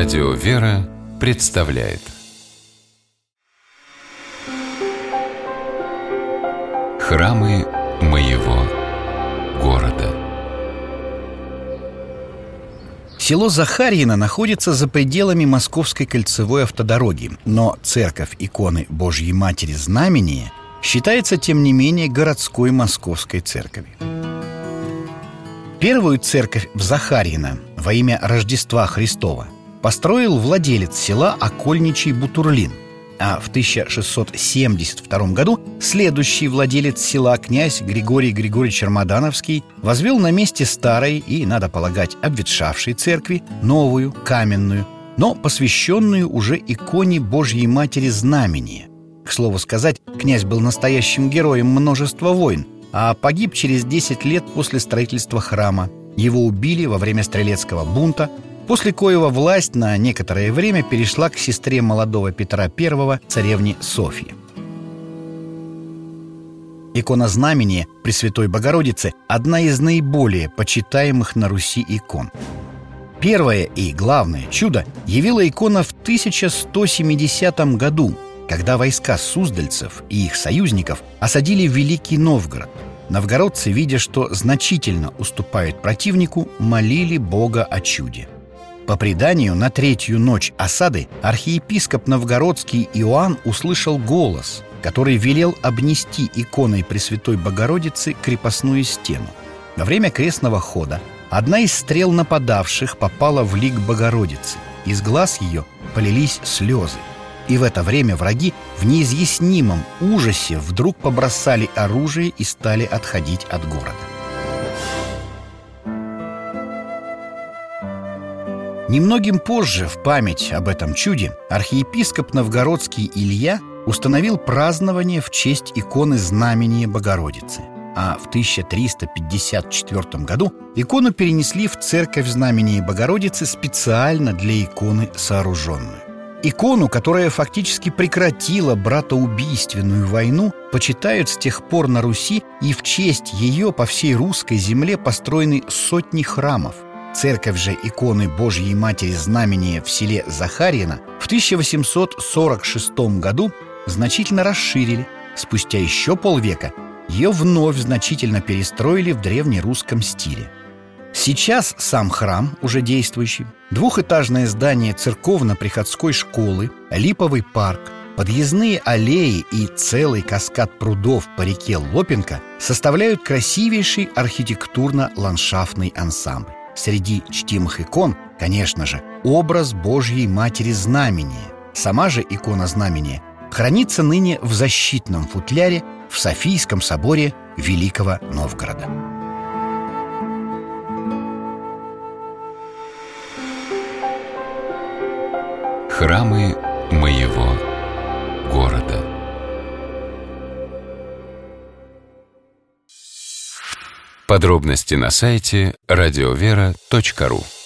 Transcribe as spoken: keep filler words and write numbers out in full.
Радио «Вера» представляет Храмы моего города. Село Захарьино находится за пределами Московской кольцевой автодороги, но церковь иконы Божьей Матери Знамения считается, тем не менее, городской московской церковью. Первую церковь в Захарьино во имя Рождества Христова построил владелец села окольничий Бутурлин, а в тысяча шестьсот семьдесят втором году следующий владелец села, князь Григорий Григорьевич Рамадановский, возвел на месте старой и, надо полагать, обветшавшей церкви новую, каменную, но посвященную уже иконе Божьей Матери Знамения. К слову сказать, князь был настоящим героем множества войн, а погиб через десять лет после строительства храма. Его убили во время стрелецкого бунта, после коего власть на некоторое время перешла к сестре молодого Петра Первого, царевне Софье. Икона Знамения Пресвятой Богородицы – одна из наиболее почитаемых на Руси икон. Первое и главное чудо явила икона в тысяча сто семидесятом году, когда войска суздальцев и их союзников осадили Великий Новгород. Новгородцы, видя, что значительно уступают противнику, молили Бога о чуде. По преданию, на третью ночь осады архиепископ новгородский Иоанн услышал голос, который велел обнести иконой Пресвятой Богородицы крепостную стену. Во время крестного хода одна из стрел нападавших попала в лик Богородицы. Из глаз ее полились слезы. И в это время враги в неизъяснимом ужасе вдруг побросали оружие и стали отходить от города. Немногим позже, в память об этом чуде, архиепископ новгородский Илья установил празднование в честь иконы Знамения Богородицы. А в тысяча триста пятьдесят четвёртом году икону перенесли в церковь Знамения Богородицы специально для иконы сооруженную. Икону, которая фактически прекратила братоубийственную войну, почитают с тех пор на Руси, и в честь ее по всей русской земле построены сотни храмов. Церковь же иконы Божьей Матери Знамения в селе Захарьино в тысяча восемьсот сорок шестом году значительно расширили. Спустя еще полвека ее вновь значительно перестроили в древнерусском стиле. Сейчас сам храм, уже действующий, двухэтажное здание церковно-приходской школы, липовый парк, подъездные аллеи и целый каскад прудов по реке Лопенко составляют красивейший архитектурно-ландшафтный ансамбль. Среди чтимых икон, конечно же, образ Божьей Матери Знамения. Сама же икона Знамения хранится ныне в защитном футляре в Софийском соборе Великого Новгорода. Храмы моего города. Подробности на сайте радиовера точка ру.